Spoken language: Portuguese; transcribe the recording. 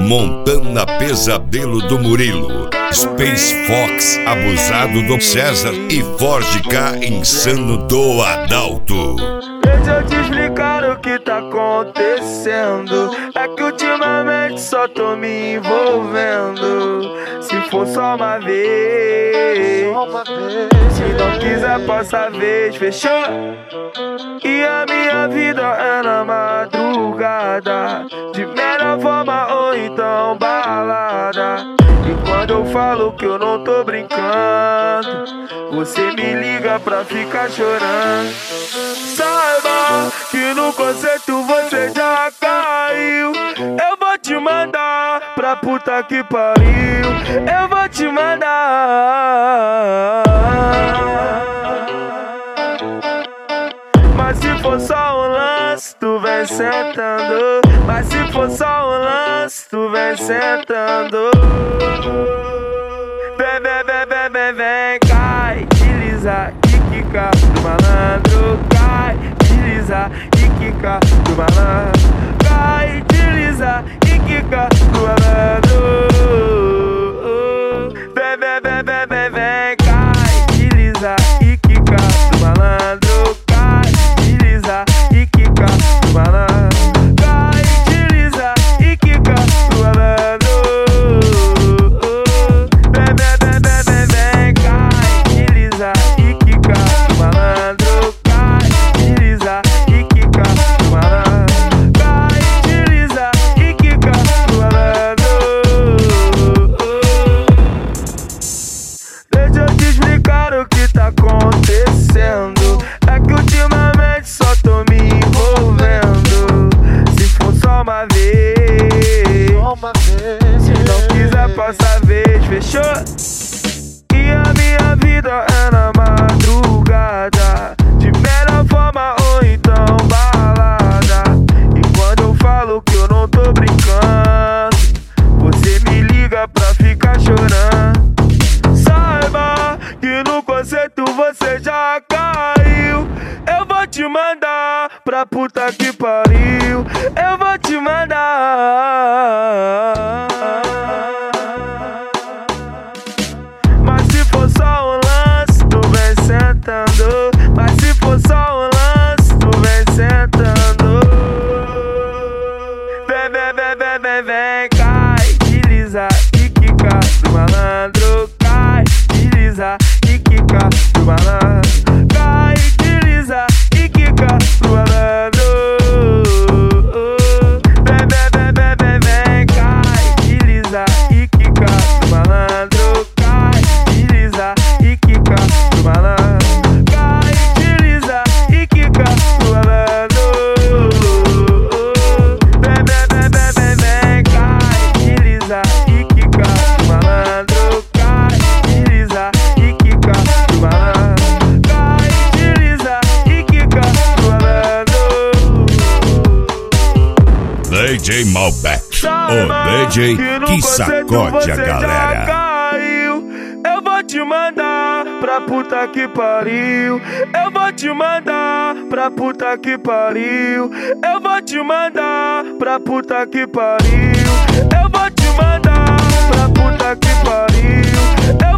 Montana Pesadelo do Murilo, Space Fox abusado do César e Forge K insano do Adalto. Deixa eu te explicar o que tá acontecendo. É que ultimamente só tô me envolvendo. Se for só uma vez, se não quiser passa vez, fechou? E a minha vida é na madrugada, de melhor forma ou então balada. E quando eu falo que eu não tô brincando, você me liga pra ficar chorando. Saiba que no conceito você já caiu. Eu vou te mandar pra puta que pariu. Eu vou te mandar. Mas se for só um lance, tu vem sentando. Mas se for só um lance, tu vem sentando. Vem, vem, vem, vem, vem, vem, cai, desliza e quica do malandro. Cai, desliza e quica do malandro. Cai, desliza e quica do malandro. Vem, vem, vem, vem, vem, vem, cai, desliza e quica do malandro. Cai, desliza e quica do malandro. Cai, desliza e quica do malandro. Vem, vem, vem, vem, vem, vem, cai, desliza e quica do malandro. Cai, desliza e quica do malandro. Cai, desliza e quica do malandro. Deixa eu te explicar o que tá acontecendo. É que ultimamente só tô me envolvendo. Se for só uma vez, se não quiser passa vez, fechou? E a minha vida é na madrugada, de melhor forma ou então balada. E quando eu falo que eu não tô brincando, você me liga pra ficar chorando. Saiba que no conceito você já caiu. Eu vou te mandar pra puta que pariu. Eu vou te mandar. Mas se for só um lance, tu vem sentando. Mas se for só um lance, tu vem sentando. Vem, vem, vem, vem, vem, vem, cai, desliza e quica do malandro. Cai, desliza e quica do malandro. Cai, desliza e quica do malandro. Vem, vem, vem, vem, vem, vem, cai, desliza e quica do malandro. Cai, desliza e quica do malandro. Cai, desliza e quica do malandro. Vem, vem, vem, vem, vem, vem, cai, desliza e quica do malandro. Cai, desliza e quica do malandro. Cai, desliza e quica do malandro. DJ Malbec, o DJ que sacode a galera. Eu vou te mandar pra puta que pariu. Eu vou te mandar pra puta que pariu. Eu vou te mandar pra puta que pariu. Eu vou te mandar pra puta que pariu.